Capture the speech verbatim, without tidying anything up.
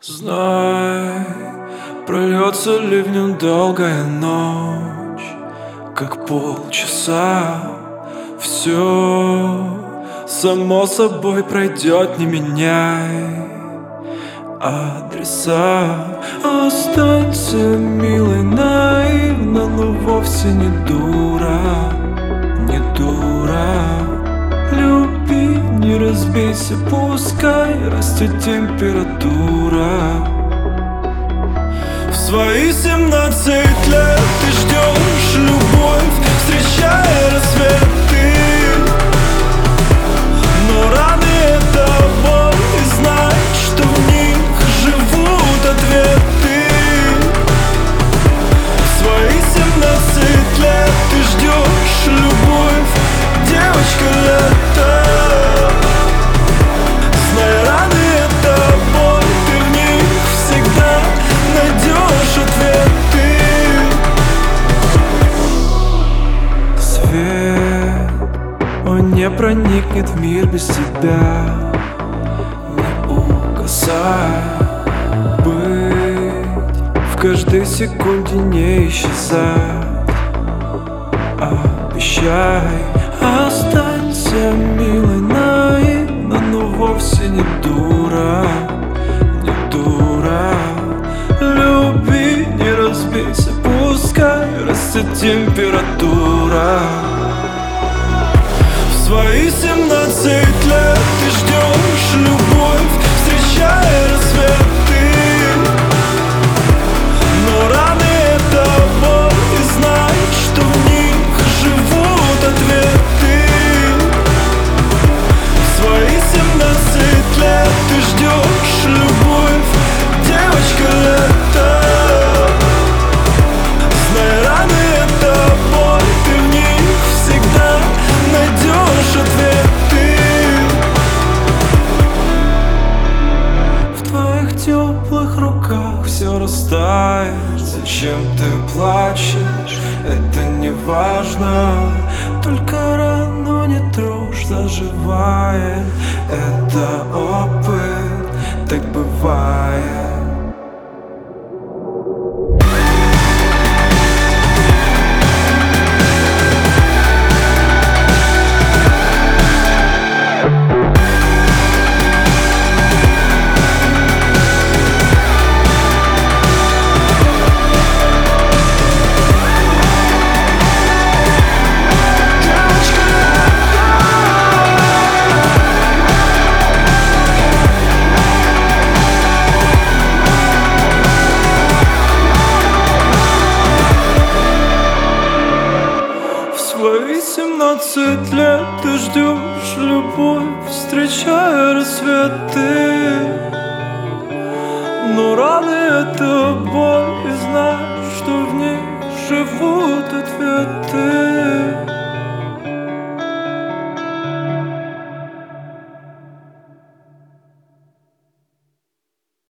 Знай, прольется ливнем долгая ночь, как полчаса. Все само собой пройдет, не меняй адреса. Останься милой, наивно, но вовсе не дура, не дура. Люби, не разбейся, пускай растет температура. В свои семнадцать лет ты ждешь любовь, встречая рассветы. Но рано это боль, и знай, что в них живут ответы. В свои семнадцать лет ты ждешь любовь, девочка лето. Знай, рано это боль, ты в них всегда найдешь ответы. Свет, он не проникнет в мир без тебя. Не угасай, быть в каждой секунде, не исчезать. Обещай, останься милой, наивно, но вовсе не дура, не дура. Люби, не разбейся, пускай растет температура. В свои семнадцать лет ты ждешь любовь, встречая рассветы. Но рано это боль, и знай, что в них живут ответы. В свои семнадцать лет ты ждешь любовь, девочка лето. Знай, рано это боль, ты в них всегда найдешь ответы. В твоих теплых руках все растает. Зачем ты плачешь? Это не важно. Только рану не трожь, заживает. Это опыт, так бывает. В свои семнадцать лет ты ждешь любовь, встречая рассветы. Но рано это боль, и знаешь, что в них живут ответы.